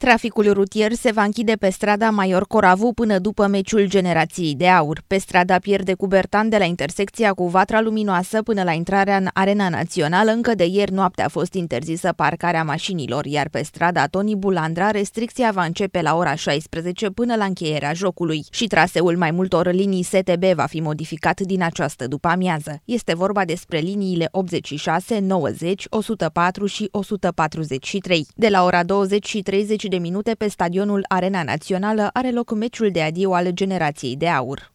Traficul rutier se va închide pe strada Maior Coravu până după meciul Generației de Aur. Pe strada Pierde Cubertan de la intersecția cu Vatra Luminoasă până la intrarea în Arena Națională, încă de ieri noapte a fost interzisă parcarea mașinilor, iar pe strada Toni Bulandra restricția va începe la ora 16 până la încheierea jocului. Și traseul mai multor linii STB va fi modificat din această după-amiază. Este vorba despre liniile 86, 90, 104 și 143. De la ora 20:30 de minute pe stadionul Arena Națională are loc meciul de adiu al Generației de Aur.